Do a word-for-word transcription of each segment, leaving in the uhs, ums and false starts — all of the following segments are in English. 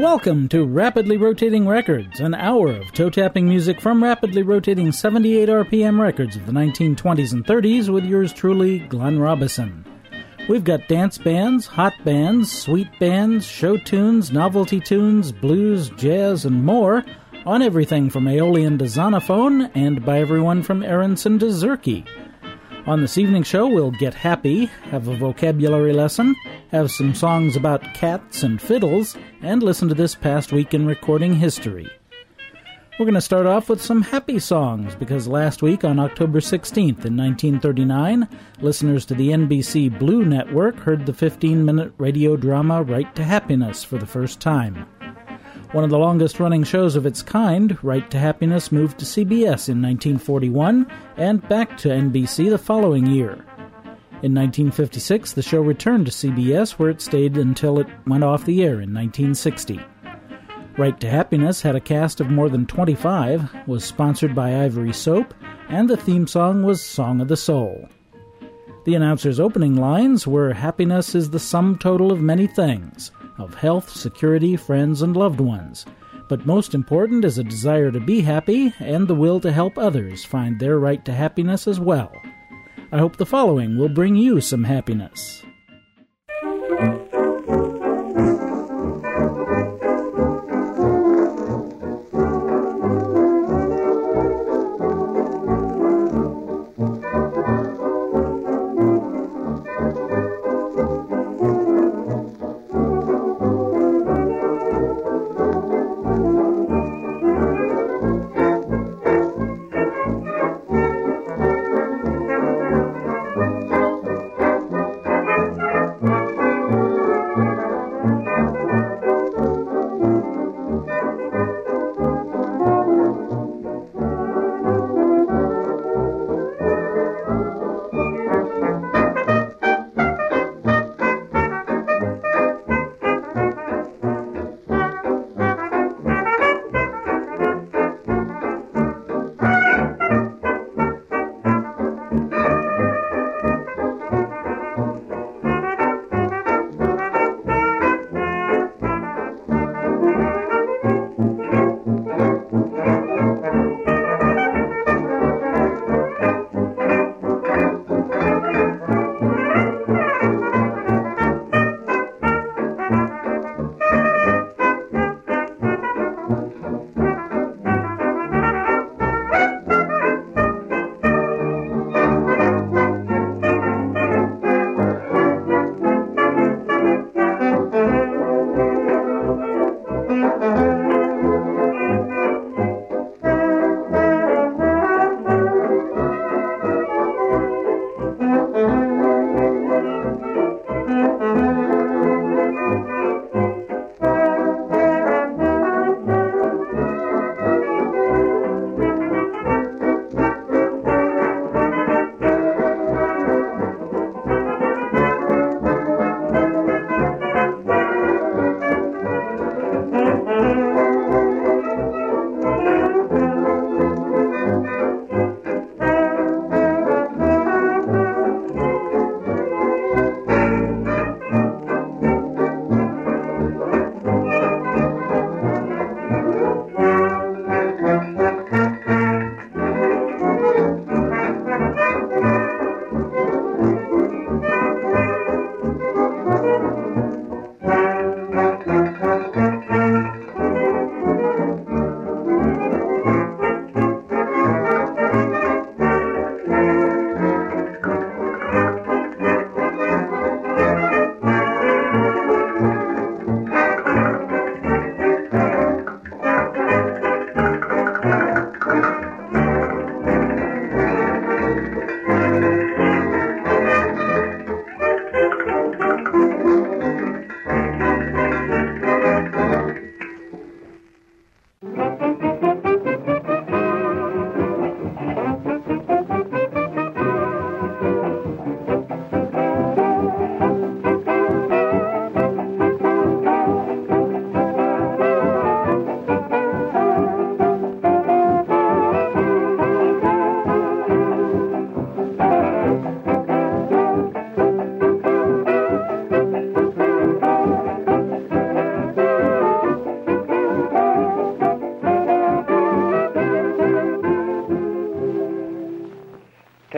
Welcome to Rapidly Rotating Records, an hour of toe-tapping music from rapidly rotating seventy-eight R P M records of the nineteen twenties and thirties with yours truly, Glenn Robison. We've got dance bands, hot bands, sweet bands, show tunes, novelty tunes, blues, jazz, and more on everything from Aeolian to Zonophone and by everyone from Aronson to Zerke. On this evening show, we'll get happy, have a vocabulary lesson, have some songs about cats and fiddles, and listen to this past week in recording history. We're going to start off with some happy songs, because last week on October sixteenth in nineteen thirty-nine, listeners to the N B C Blue Network heard the fifteen-minute radio drama Right to Happiness for the first time. One of the longest-running shows of its kind, Right to Happiness moved to C B S in nineteen forty-one and back to N B C the following year. In nineteen fifty-six, the show returned to C B S, where it stayed until it went off the air in nineteen sixty. Right to Happiness had a cast of more than twenty-five, was sponsored by Ivory Soap, and the theme song was Song of the Soul. The announcer's opening lines were, "Happiness is the sum total of many things, of health, security, friends, and loved ones. But most important is a desire to be happy and the will to help others find their right to happiness as well." I hope the following will bring you some happiness.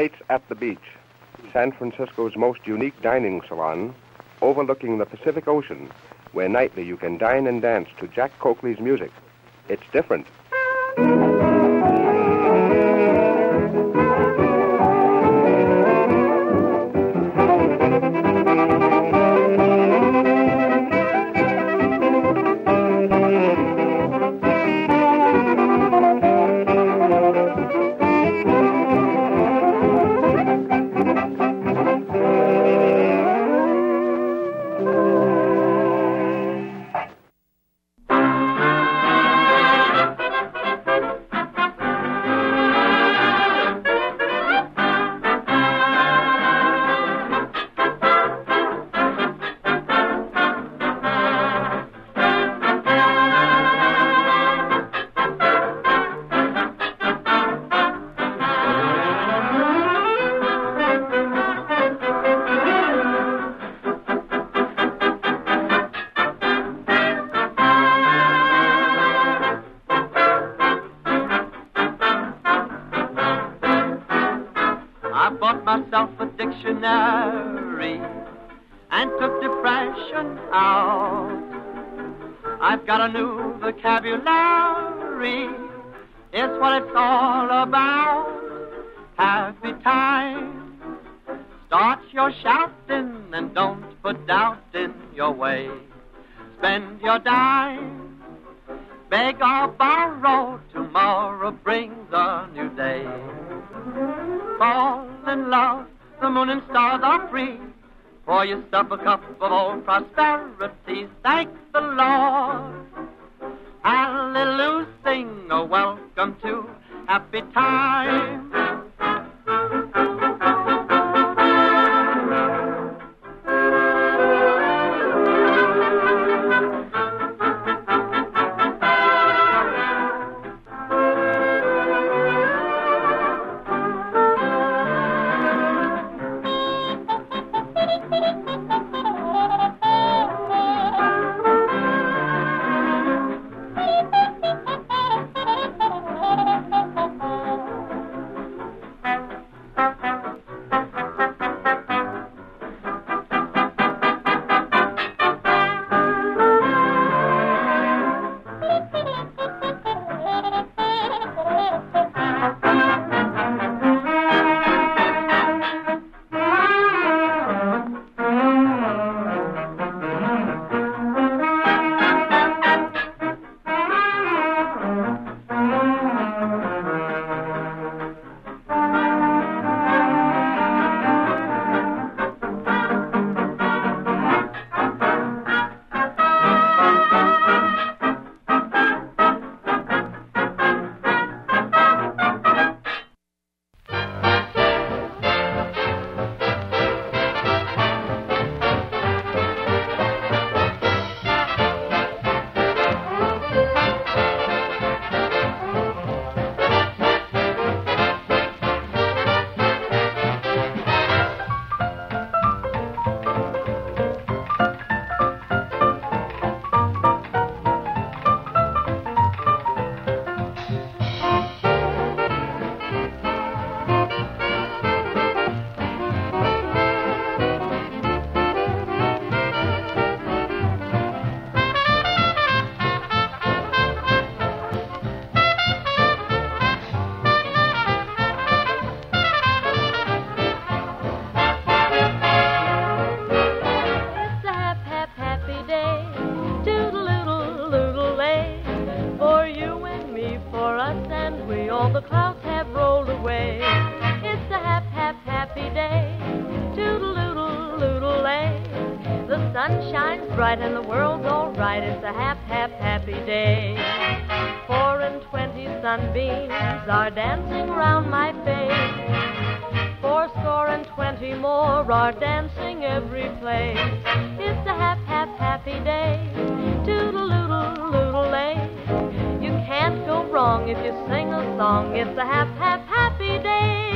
Tate's at the Beach, San Francisco's most unique dining salon, overlooking the Pacific Ocean, where nightly you can dine and dance to Jack Coakley's music. It's different. Myself a dictionary and took depression out. I've got a new vocabulary, it's what it's all about. Happy time, start your shouting and don't put doubt in your way. Spend your dime, beg or borrow, tomorrow brings a new day. Fall in love, the moon and stars are free. Pour yourself a cup of old prosperity. Thank the Lord. Hallelujah, sing a welcome to happy time. Bright and the world's all right. It's a hap, hap, happy day. Four and twenty sunbeams are dancing round my face. Four score and twenty more are dancing every place. It's a hap, hap, happy day. Toodle-oodle, loodle-lay. You can't go wrong if you sing a song. It's a hap, hap, happy day.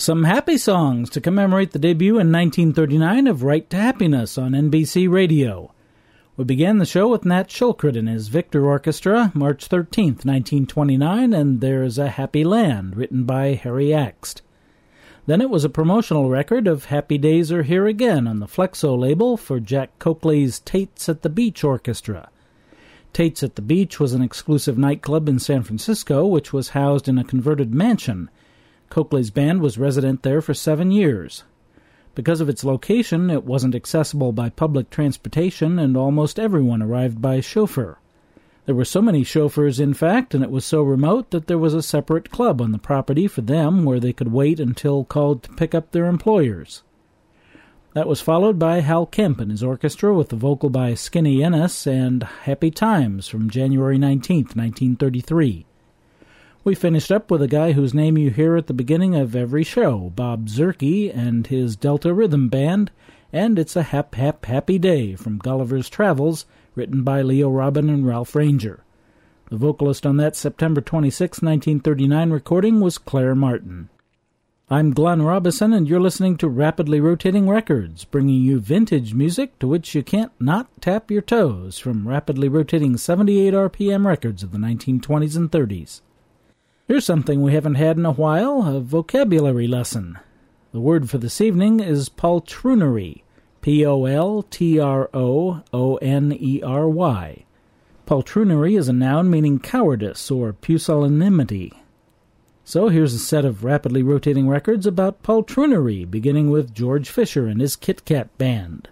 Some happy songs to commemorate the debut in nineteen thirty-nine of Right to Happiness on N B C Radio. We began the show with Nat Shulkrit and his Victor Orchestra, March thirteenth, nineteen twenty-nine, and There's a Happy Land, written by Harry Axt. Then it was a promotional record of Happy Days Are Here Again on the Flexo label for Jack Coakley's Tate's at the Beach Orchestra. Tate's at the Beach was an exclusive nightclub in San Francisco, which was housed in a converted mansion. Coakley's band was resident there for seven years. Because of its location, it wasn't accessible by public transportation, and almost everyone arrived by chauffeur. There were so many chauffeurs, in fact, and it was so remote that there was a separate club on the property for them where they could wait until called to pick up their employers. That was followed by Hal Kemp and his orchestra with the vocal by Skinny Ennis and Happy Times from January nineteenth, nineteen thirty-three. We finished up with a guy whose name you hear at the beginning of every show, Bob Zerke and his Delta Rhythm Band, and It's a Hap Hap Happy Day from Gulliver's Travels, written by Leo Robin and Ralph Ranger. The vocalist on that September twenty-sixth, nineteen thirty-nine recording was Claire Martin. I'm Glenn Robison, and you're listening to Rapidly Rotating Records, bringing you vintage music to which you can't not tap your toes from rapidly rotating seventy-eight R P M records of the nineteen twenties and thirties. Here's something we haven't had in a while, a vocabulary lesson. The word for this evening is poltroonery, P O L T R O O N E R Y. Poltroonery is a noun meaning cowardice or pusillanimity. So here's a set of rapidly rotating records about poltroonery, beginning with George Fisher and his Kit Kat Band.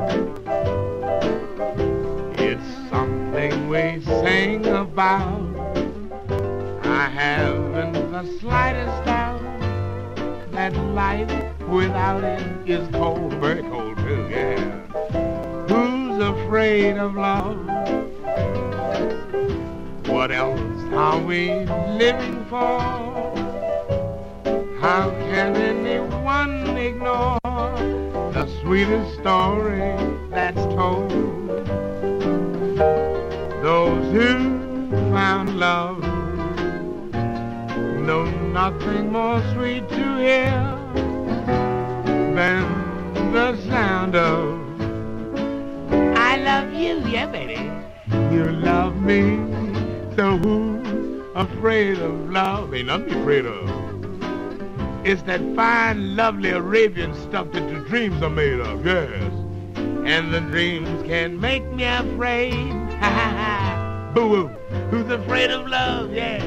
It's something we sing about. I haven't the slightest doubt that life without it is cold, very cold too, yeah. Who's afraid of love? What else are we living for? How can anyone ignore the sweetest story that's told? Those who found love know nothing more sweet to hear than the sound of I love you, yeah, baby. You love me, so who's afraid of love? Ain't nothing to be afraid of. It's that fine, lovely Arabian stuff that the dreams are made of, yes. And the dreams can make me afraid. Ha ha ha. Boo-hoo. Who's afraid of love? Yeah.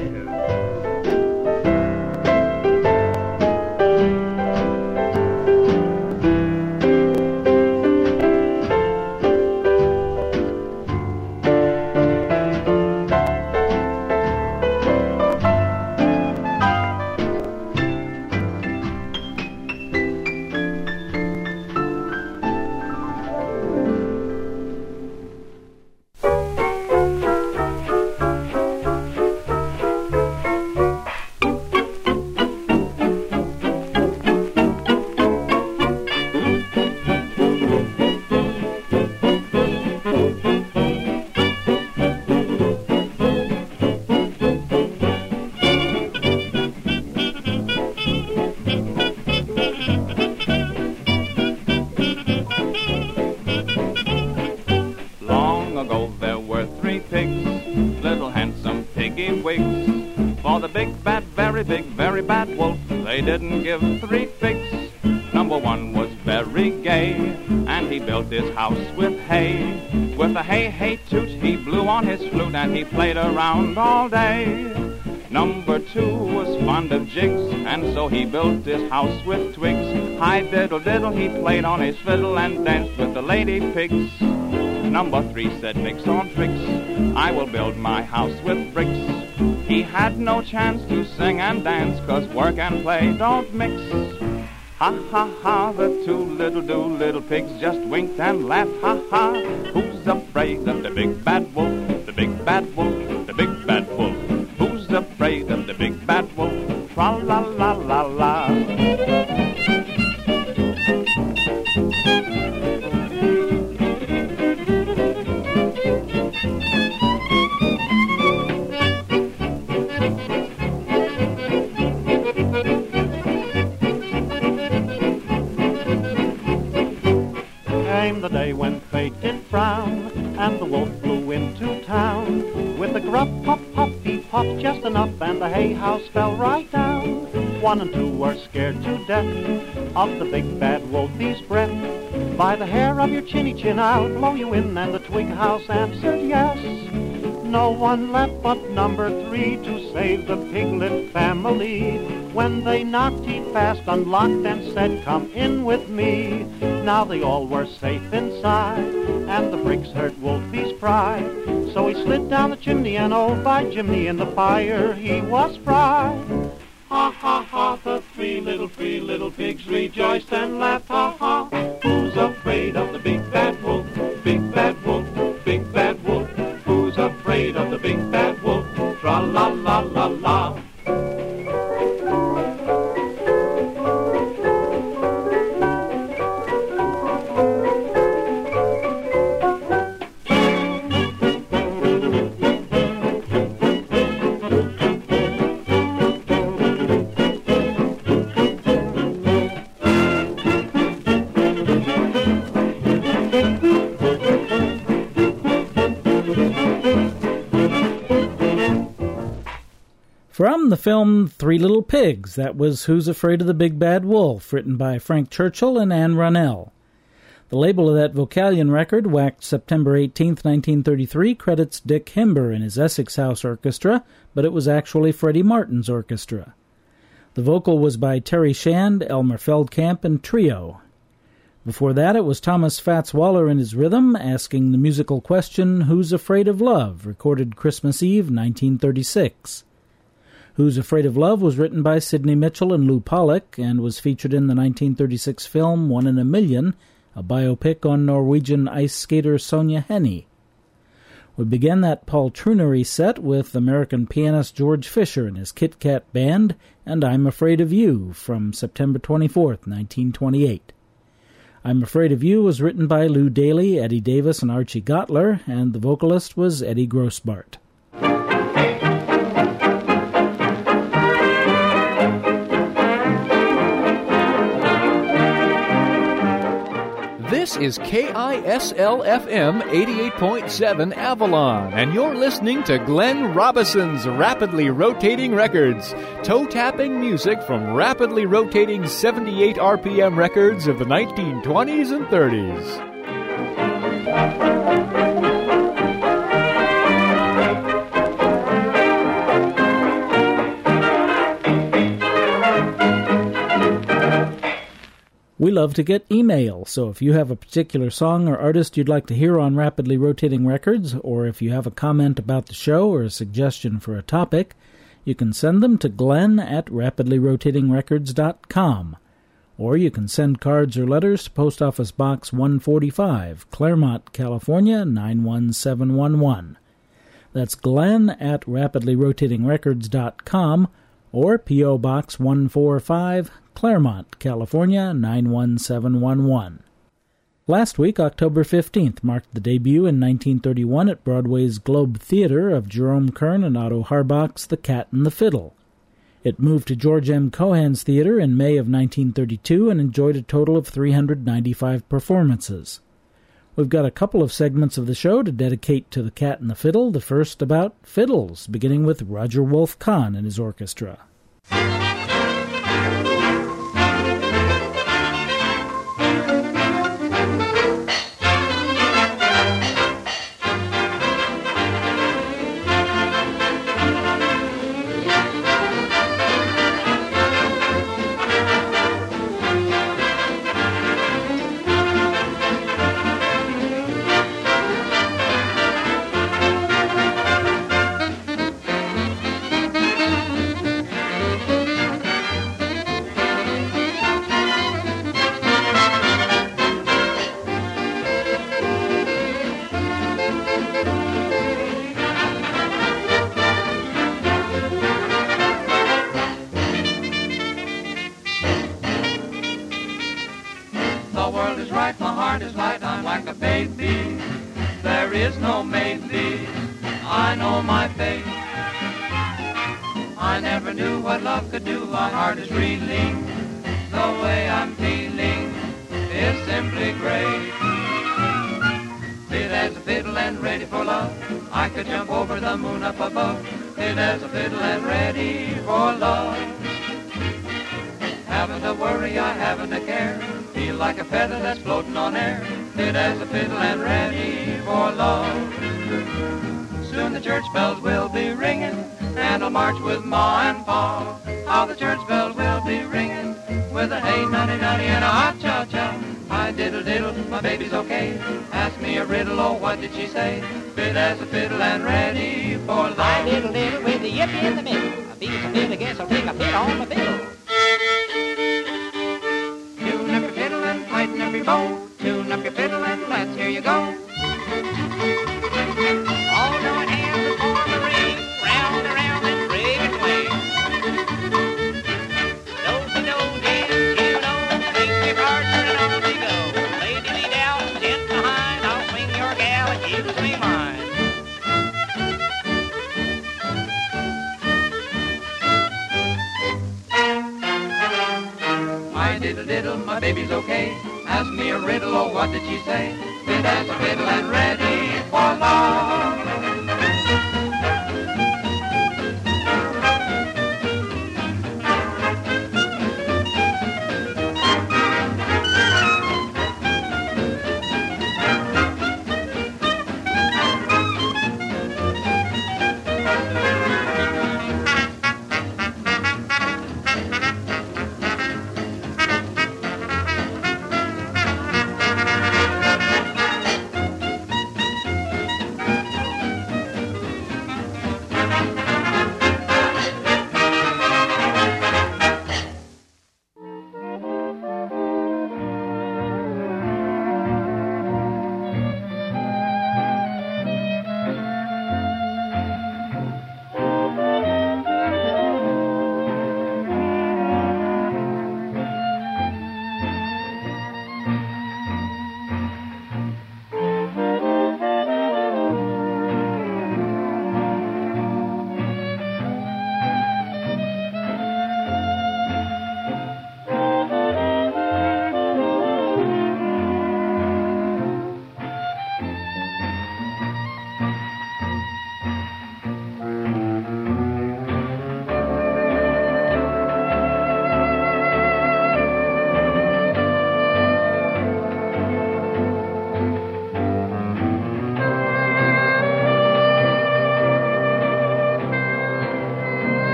They didn't give three figs. Number one was very gay, and he built his house with hay. With a hey, hey toot, he blew on his flute, and he played around all day. Number two was fond of jigs, and so he built his house with twigs. Hi diddle diddle, he played on his fiddle and danced with the lady pigs. Number three said nix on tricks, I will build my house with bricks. He had no chance to sing and dance, 'cause work and play don't mix. Ha ha ha, the two little do little pigs just winked and laughed. Ha ha, who's afraid of the big bad wolf? The big bad wolf, the big bad wolf. Who's afraid of the big bad wolf? Tra la la la la. The day when fate did frown, and the wolf flew into town. With a gruff pop pop, he popped just enough, and the hay house fell right down. One and two were scared to death of the big bad wolfie's breath. By the hair of your chinny chin I'll blow you in, and the twig house answered yes. No one left but number three to save the piglet family. When they knocked, he fast unlocked and said, come in with me. Now they all were safe inside, and the bricks hurt Wolfie's pride. So he slid down the chimney, and oh, by Jimmy, in the fire he was fried. Ha, ha, ha, the three little, three little pigs rejoiced and laughed. Ha, ha, who's afraid of the big bad wolf? Big bad wolf, big bad wolf. Who's afraid of the big bad wolf? Tra-la-la-la-la. From the film Three Little Pigs, that was Who's Afraid of the Big Bad Wolf, written by Frank Churchill and Anne Runnell. The label of that Vocalion record, whacked September eighteenth, nineteen thirty-three, credits Dick Himber and his Essex House Orchestra, but it was actually Freddie Martin's orchestra. The vocal was by Terry Shand, Elmer Feldkamp, and Trio. Before that, it was Thomas Fats Waller and his Rhythm asking the musical question, Who's Afraid of Love?, recorded Christmas Eve, nineteen thirty-six. Who's Afraid of Love was written by Sidney Mitchell and Lou Pollack and was featured in the nineteen thirty-six film One in a Million, a biopic on Norwegian ice skater Sonja Henie. We began that poltroonery set with American pianist George Fisher and his Kit Kat Band and I'm Afraid of You from September twenty-fourth, nineteen twenty-eight. I'm Afraid of You was written by Lou Daly, Eddie Davis, and Archie Gottler, and the vocalist was Eddie Grossbart. This is K I S L F M eighty-eight point seven Avalon, and you're listening to Glenn Robinson's Rapidly Rotating Records, toe-tapping music from rapidly rotating seventy-eight R P M records of the nineteen twenties and thirties. We love to get email, so if you have a particular song or artist you'd like to hear on Rapidly Rotating Records, or if you have a comment about the show or a suggestion for a topic, you can send them to glenn at rapidly rotating records dot com. Or you can send cards or letters to Post Office Box one forty-five, Claremont, California, nine one seven one one. That's glenn at rapidly rotating records dot com, or P O. Box one forty-five, Claremont, California, nine one seven one one. Last week, October fifteenth, marked the debut in nineteen thirty-one at Broadway's Globe Theatre of Jerome Kern and Otto Harbach's The Cat and the Fiddle. It moved to George M. Cohan's Theatre in May of nineteen thirty-two and enjoyed a total of three hundred ninety-five performances. We've got a couple of segments of the show to dedicate to The Cat and the Fiddle, the first about fiddles, beginning with Roger Wolf Kahn and his orchestra.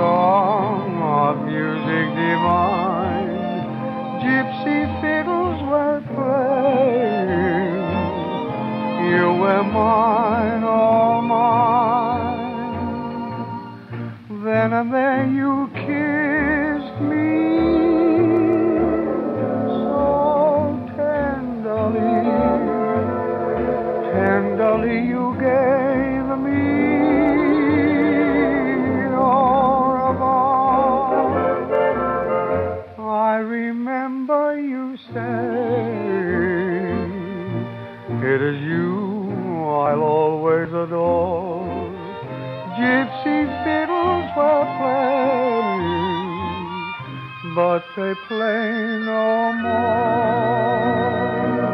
song of music divine. Gypsy fiddles were playing. You were mine, all mine. Then and there you kissed me so tenderly. Tenderly you gave me your love. I remember you saying, it is you I'll always adore. Gypsy fiddles were playing, but they play no more.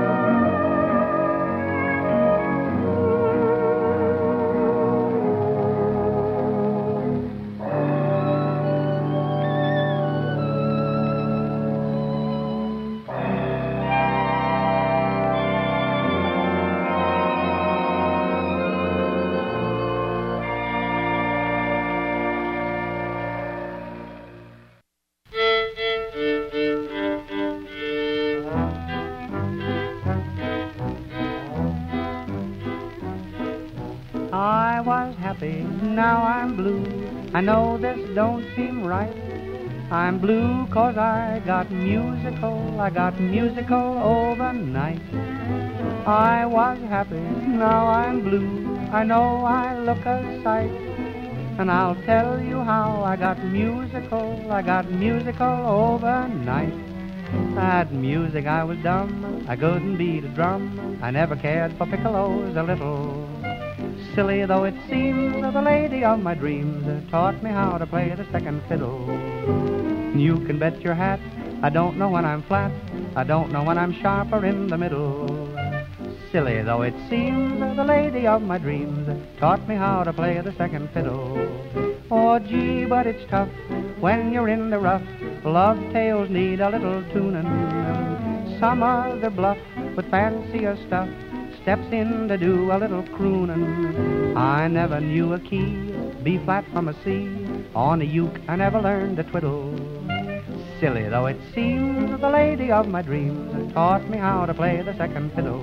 I was happy, now I'm blue. I know this don't seem right. I'm blue 'cause I got musical, I got musical overnight. I was happy, now I'm blue. I know I look a sight. And I'll tell you how I got musical, I got musical overnight. At music I was dumb, I couldn't beat a drum. I never cared for piccolos a little. Silly though it seems, the lady of my dreams taught me how to play the second fiddle. You can bet your hat, I don't know when I'm flat, I don't know when I'm sharp or in the middle. Silly though it seems, the lady of my dreams taught me how to play the second fiddle. Oh gee, but it's tough when you're in the rough. Love tales need a little tuning. Some other bluff with fancier stuff steps in to do a little crooning. I never knew a key, B flat from a C. On a uke I never learned to twiddle. Silly though it seems, the lady of my dreams taught me how to play the second fiddle.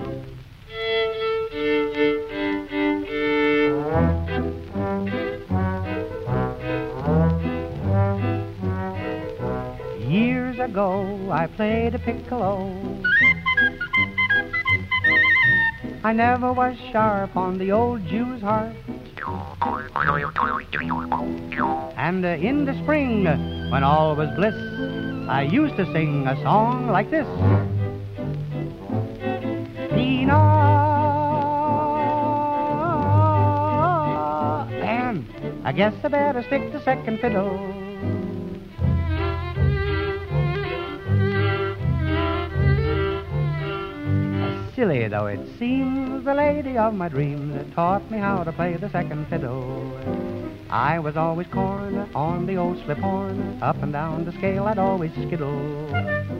Years ago I played a piccolo. I never was sharp on the old Jew's harp. And uh, in the spring, when all was bliss, I used to sing a song like this. Dina, and I guess I better stick to second fiddle. Silly though it seems, the lady of my dreams taught me how to play the second fiddle. I was always corn on the old slip horn, up and down the scale I'd always skittle.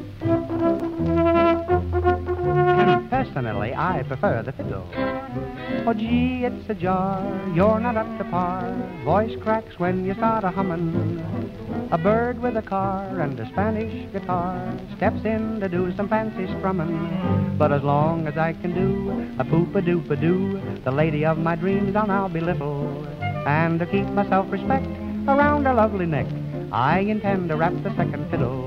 And personally I prefer the fiddle. Oh gee, it's a jar, you're not up to par. Voice cracks when you start a hummin'. A bird with a car and a Spanish guitar steps in to do some fancy strummin'. But as long as I can do a poop-a-doop-a-doo, the lady of my dreams I'll now belittle. And to keep my self-respect around her lovely neck, I intend to rap the second fiddle.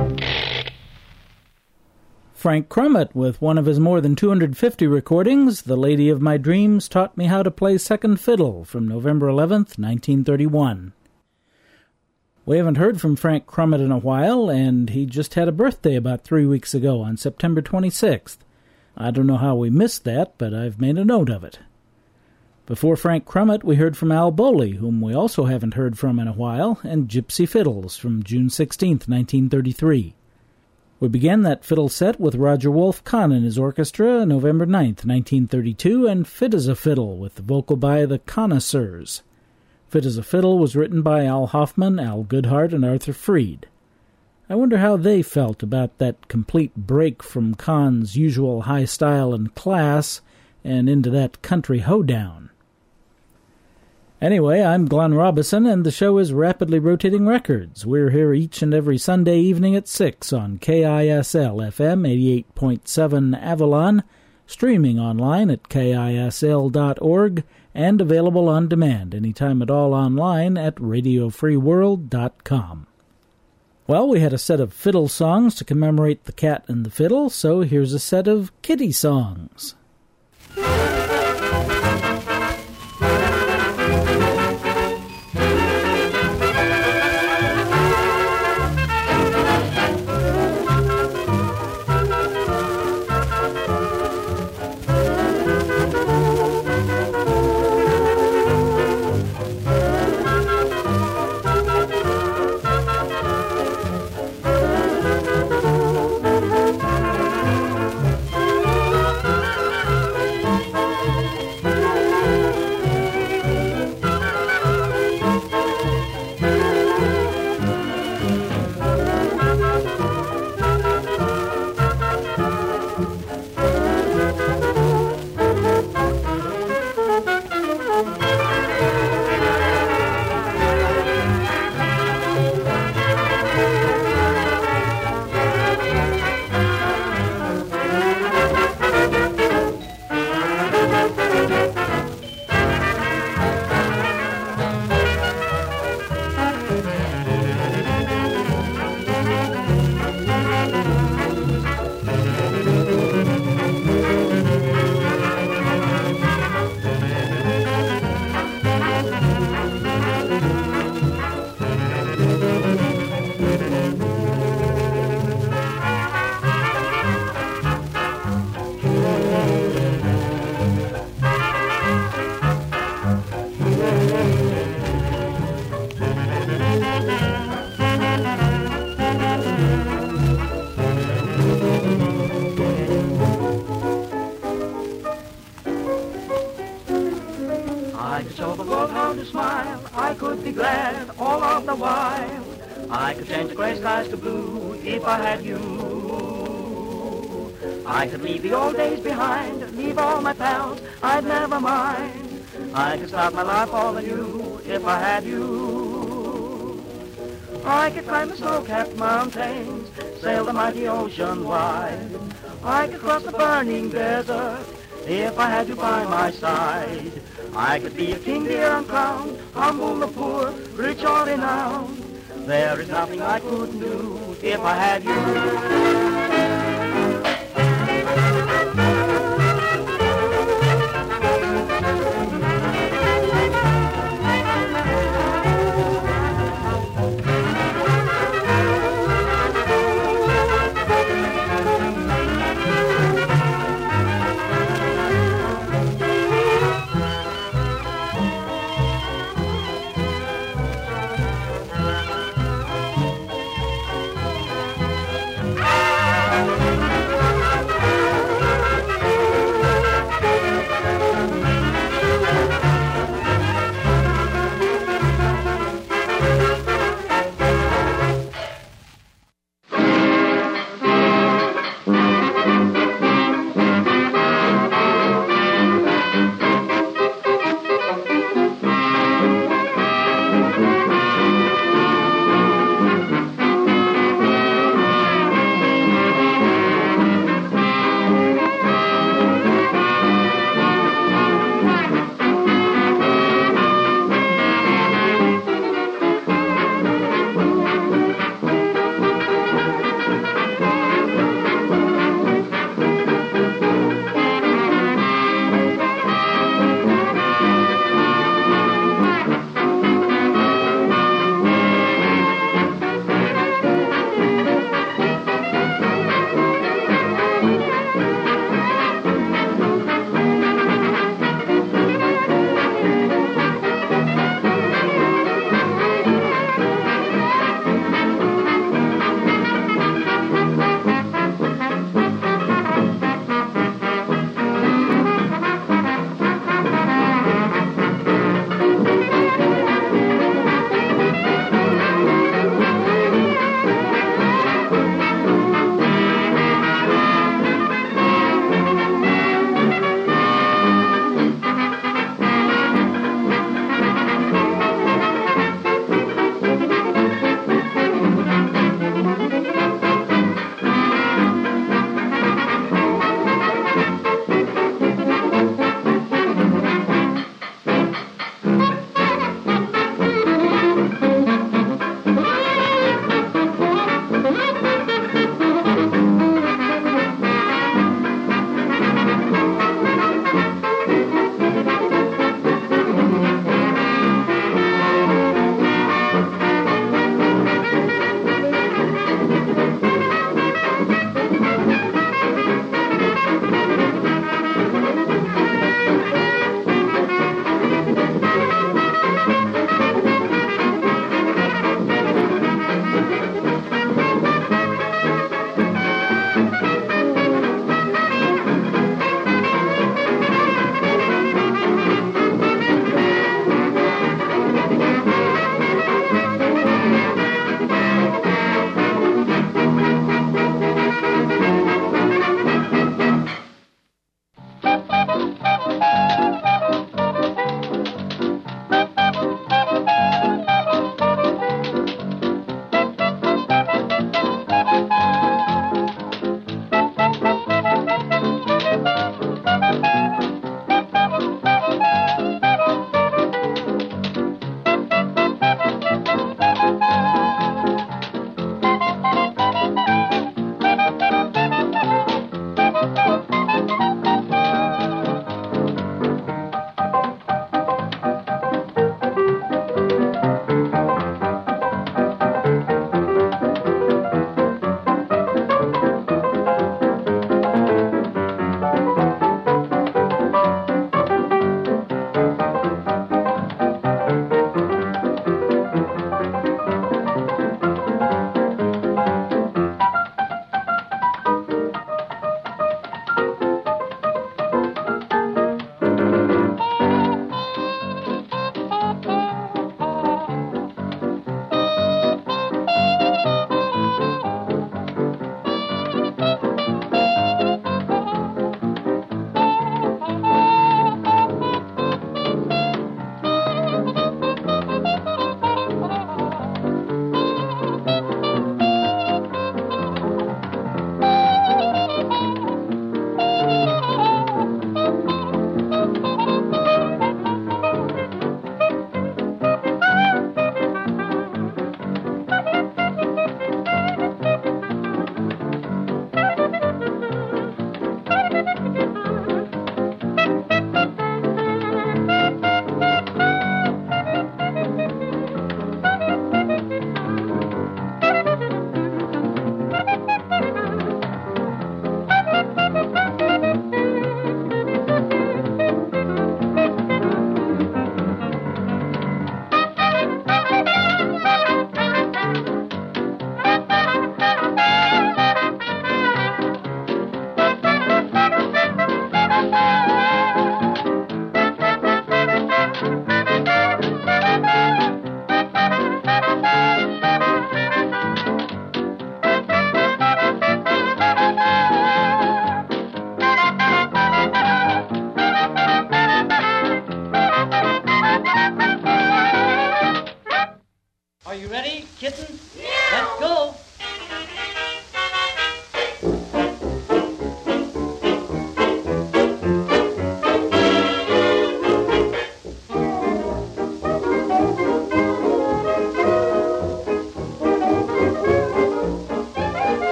Frank Crummett, with one of his more than two hundred fifty recordings, The Lady of My Dreams Taught Me How to Play Second Fiddle, from November eleventh, nineteen thirty-one. We haven't heard from Frank Crummett in a while, and he just had a birthday about three weeks ago on September twenty-sixth. I don't know how we missed that, but I've made a note of it. Before Frank Crummett, we heard from Al Bowley, whom we also haven't heard from in a while, and Gypsy Fiddles from June sixteenth, nineteen thirty-three. We began that fiddle set with Roger Wolf Kahn and his orchestra, November ninth, nineteen thirty-two, and Fit as a Fiddle, with the vocal by the Connoisseurs. Fit as a Fiddle was written by Al Hoffman, Al Goodhart, and Arthur Freed. I wonder how they felt about that complete break from Kahn's usual high style and class and into that country hoedown. Anyway, I'm Glenn Robison, and the show is Rapidly Rotating Records. We're here each and every Sunday evening at six on K I S L F M eighty-eight point seven Avalon, streaming online at K I S L dot org, and available on demand anytime at all online at radio free world dot com. Well, we had a set of fiddle songs to commemorate the cat and the fiddle, so here's a set of kitty songs. I had you. I could leave the old days behind, leave all my pals, I'd never mind. I could start my life all anew if I had you. I could climb the snow-capped mountains, sail the mighty ocean wide. I could cross the burning desert if I had you by my side. I could be a king, dear, uncrowned, humble the poor, rich or renowned. There is nothing I couldn't do if I had you.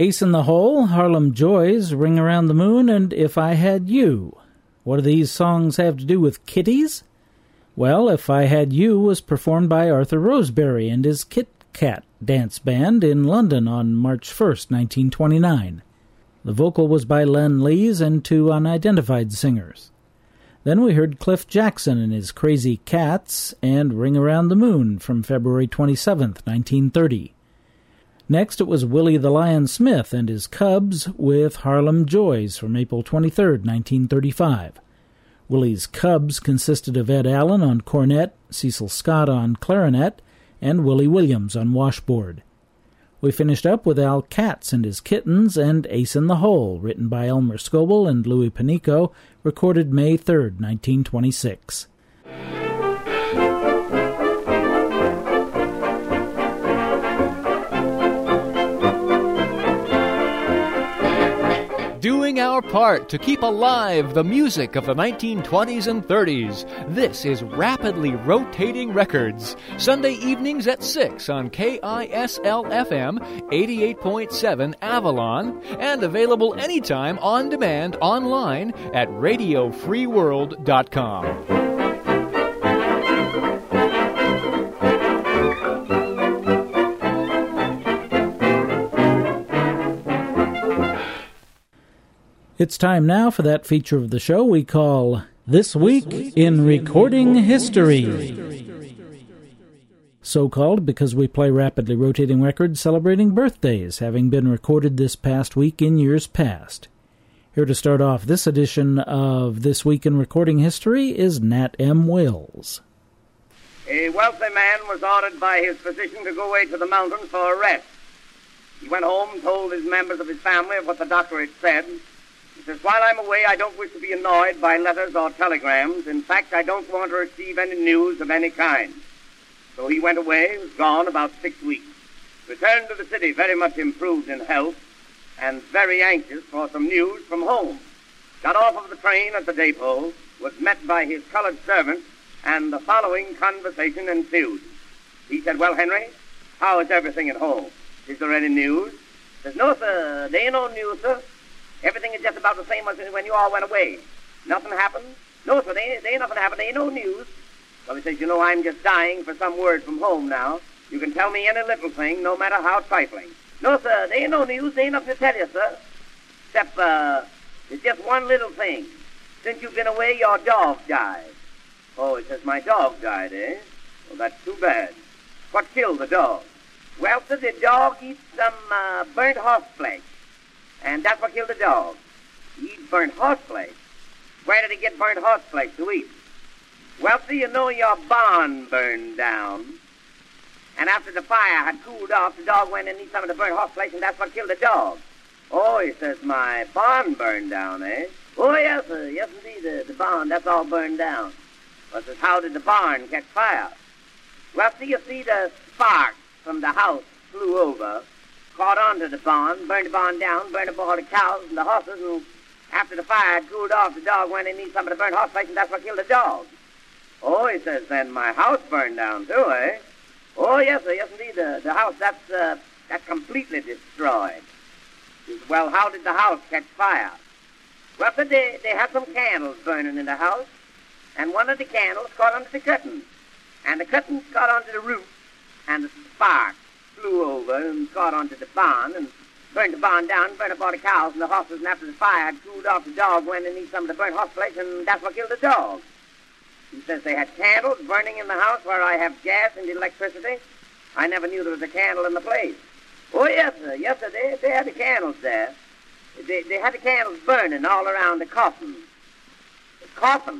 Ace in the Hole, Harlem Joys, Ring Around the Moon, and If I Had You. What do these songs have to do with kitties? Well, If I Had You was performed by Arthur Roseberry and his Kit Kat dance band in London on March first, nineteen twenty-nine. The vocal was by Len Lees and two unidentified singers. Then we heard Cliff Jackson and his Crazy Cats and Ring Around the Moon from February twenty-seventh, nineteen thirty. Next it was Willie the Lion Smith and his Cubs with Harlem Joys from April twenty-third, nineteen thirty-five. Willie's Cubs consisted of Ed Allen on cornet, Cecil Scott on clarinet, and Willie Williams on washboard. We finished up with Al Katz and his Kittens and Ace in the Hole, written by Elmer Scoble and Louis Panico, recorded May third, nineteen twenty-six. Doing our part to keep alive the music of the nineteen twenties and thirties. This is Rapidly Rotating Records, Sunday evenings at six on K I S L F M eighty-eight point seven Avalon, and available anytime on demand online at radio free world dot com. It's time now for that feature of the show we call This Week in Recording History. So called because we play rapidly rotating records celebrating birthdays, having been recorded this past week in years past. Here to start off this edition of This Week in Recording History is Nat M. Wills. A wealthy man was ordered by his physician to go away to the mountains for a rest. He went home, told his members of his family of what the doctor had said. He says, while I'm away, I don't wish to be annoyed by letters or telegrams. In fact, I don't want to receive any news of any kind. So he went away, was gone about six weeks. Returned to the city very much improved in health and very anxious for some news from home. Got off of the train at the depot, was met by his colored servant, and the following conversation ensued. He said, well, Henry, how is everything at home? Is there any news? He says, no, sir, there ain't no news, sir. Everything is just about the same as when you all went away. Nothing happened? No, sir, there ain't, there ain't nothing happened. There ain't no news. Well, he says, you know, I'm just dying for some word from home now. You can tell me any little thing, no matter how trifling. No, sir, there ain't no news. There ain't nothing to tell you, sir. Except, uh, it's just one little thing. Since you've been away, your dog died. Oh, he says, my dog died, eh? Well, that's too bad. What killed the dog? Well, sir, the dog eats some uh, burnt horse flesh. And that's what killed the dog. He eats burnt horse flesh. Where did he get burnt horse flesh to eat? Well, see, you know your barn burned down. And after the fire had cooled off, the dog went and ate some of the burnt horse flesh, and that's what killed the dog. Oh, he says, my barn burned down, eh? Oh, yes, sir. Yes, indeed, the, the barn, that's all burned down. Well, says, how did the barn catch fire? Well, see, you see, the sparks from the house flew over, caught onto the barn, burned the barn down, burned up all the cows and the horses, and after the fire had cooled off, the dog went and ate some of the burnt horse flesh, and that's what killed the dog. Oh, he says, then my house burned down too, eh? Oh, yes, sir, yes, indeed, the, the house, that's, uh, that's completely destroyed. He says, well, how did the house catch fire? Well, sir, they, they had some candles burning in the house, and one of the candles caught onto the curtain, and the curtains caught onto the roof, and the sparks flew over and caught onto the barn and burned the barn down, burned up all the cows and the horses, and after the fire had cooled off, the dog went and ate some of the burnt horse flesh, and that's what killed the dog. He says they had candles burning in the house where I have gas and electricity. I never knew there was a candle in the place. Oh, yes, sir. Yes, sir. They, they had the candles there. They, they had the candles burning all around the coffin. The coffin?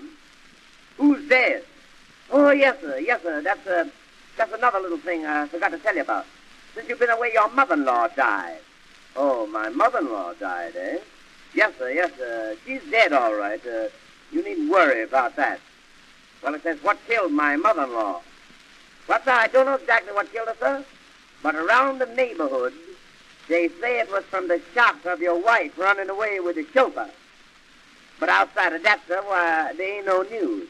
Who's dead? Oh, yes, sir. Yes, sir. That's, uh, that's another little thing I forgot to tell you about. Since you've been away, your mother-in-law died. Oh, my mother-in-law died, eh? Yes, sir. Yes, sir. She's dead, all right. Uh, you needn't worry about that. Well, it says, what killed my mother-in-law? Well, sir, I don't know exactly what killed her, sir. But around the neighborhood, they say it was from the shock of your wife running away with the chauffeur. But outside of that, sir, why, there ain't no news.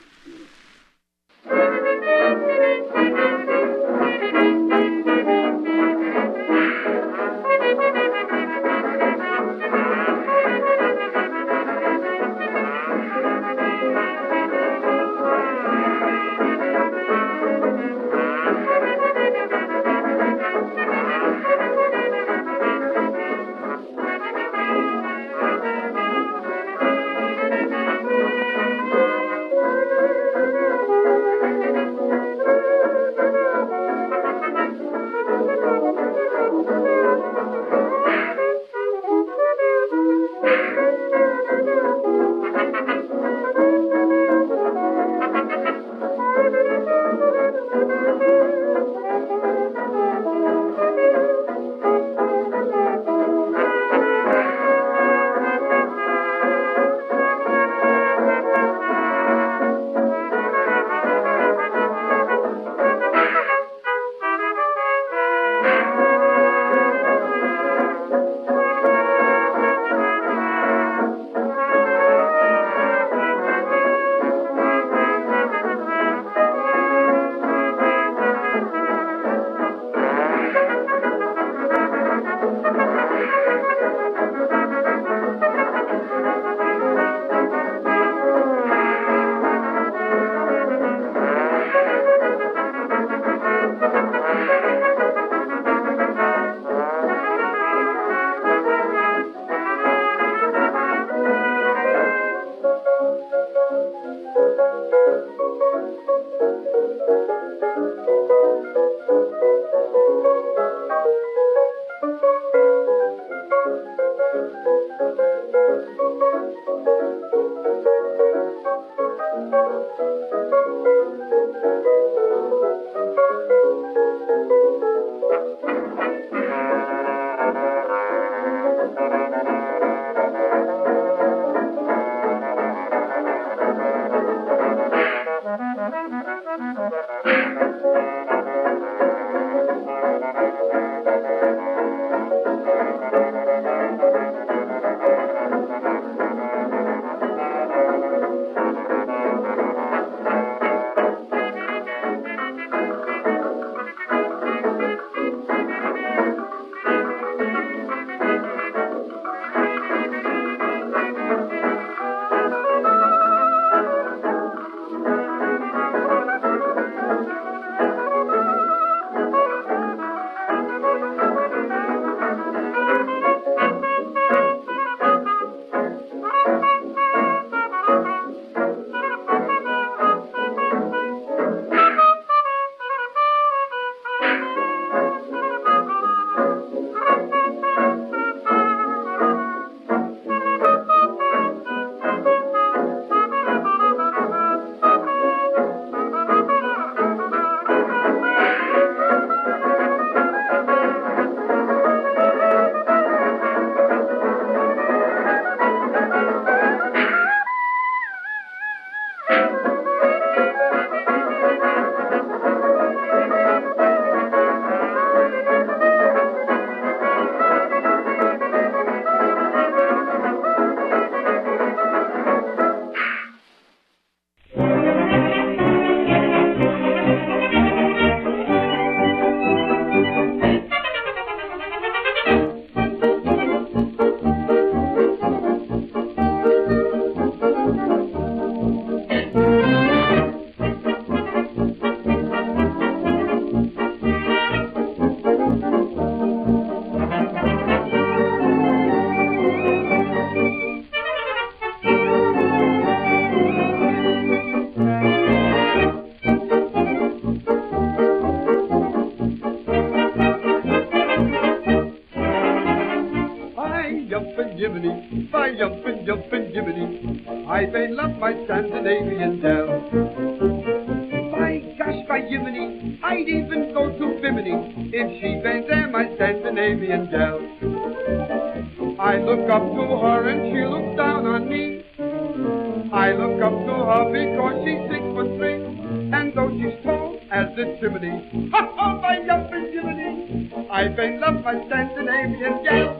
jumpin', jumpin' Jiminy, I may love my Scandinavian gal. By gosh, by Jiminy, I'd even go to Bimini if she ain't there, my Scandinavian gal. I look up to her and she looks down on me. I look up to her because she's six foot three, and though she's tall as the chimney, ha ha, by jumpin' Jiminy, I may love my Scandinavian gal.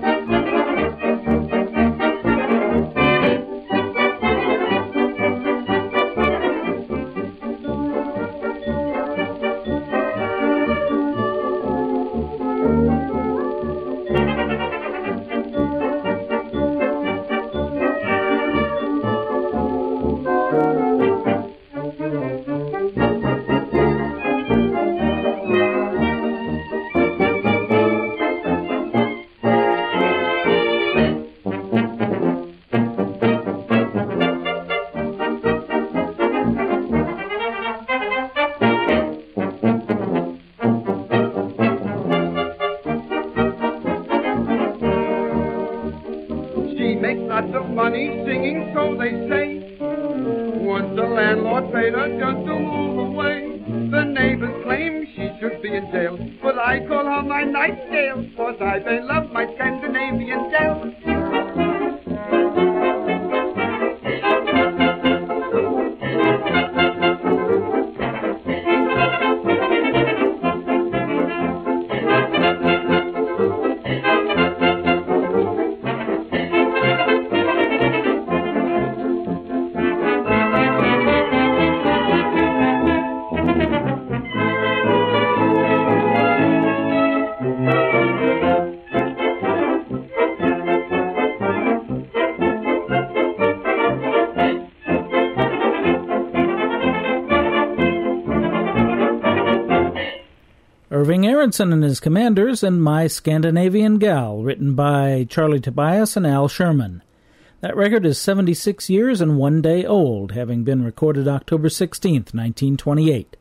Irving Aronson and His Commanders and My Scandinavian Gal, written by Charlie Tobias and Al Sherman. That record is seventy-six years and one day old, having been recorded October sixteenth, nineteen twenty-eight.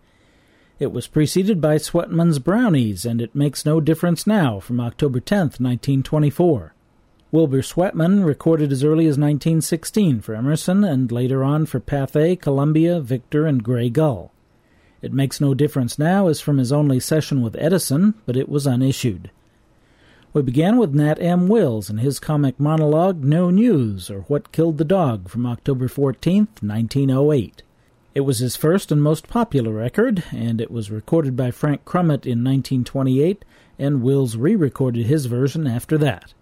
It was preceded by Sweatman's Brownies, and It Makes No Difference Now, from October tenth, nineteen twenty-four. Wilbur Sweatman recorded as early as nineteen sixteen for Emerson, and later on for Pathé, Columbia, Victor, and Grey Gull. It Makes No Difference Now is from his only session with Edison, but it was unissued. We began with Nat M. Wills and his comic monologue, No News, or What Killed the Dog, from October fourteenth, nineteen oh eight. It was his first and most popular record, and it was recorded by Frank Crummett in nineteen twenty-eight, and Wills re-recorded his version after that.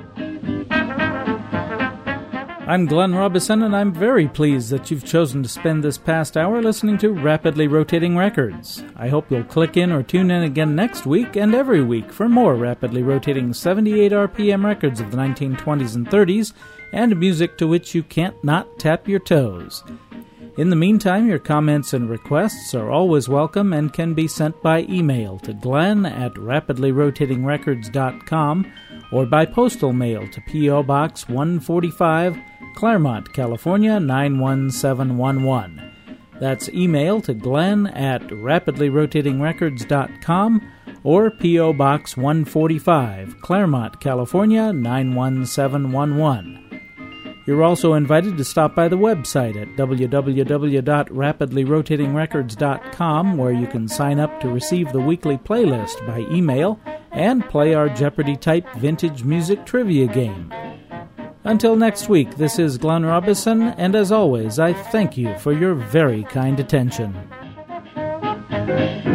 I'm Glenn Robison, and I'm very pleased that you've chosen to spend this past hour listening to Rapidly Rotating Records. I hope you'll click in or tune in again next week and every week for more rapidly rotating seventy-eight R P M records of the nineteen twenties and thirties and music to which you can't not tap your toes. In the meantime, your comments and requests are always welcome and can be sent by email to glenn at rapidly rotating records dot com or by postal mail to P O. Box one forty-five, Claremont, California, nine one seven one one. That's email to glenn at rapidly rotating records dot com or P O. Box one forty-five, Claremont, California, nine one seven one one. You're also invited to stop by the website at w w w dot rapidly rotating records dot com, where you can sign up to receive the weekly playlist by email and play our Jeopardy-type vintage music trivia game. Until next week, this is Glenn Robison, and as always, I thank you for your very kind attention.